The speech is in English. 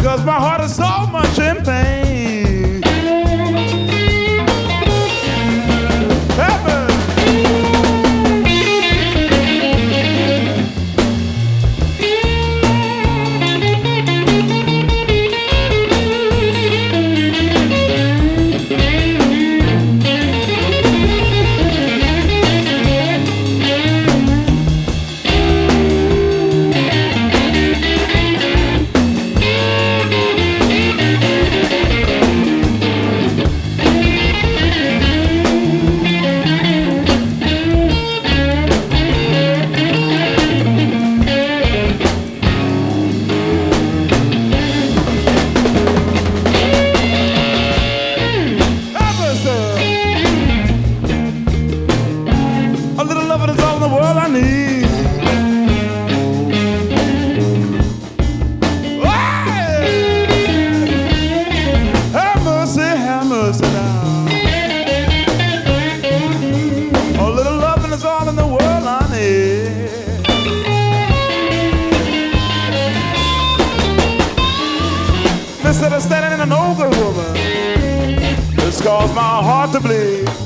'cause my heart is so much in pain. Heaven. A little loving is all in the world I need. Have mercy now. A little loving is all in the world I need. Misunderstanding an older woman, this caused my heart to bleed.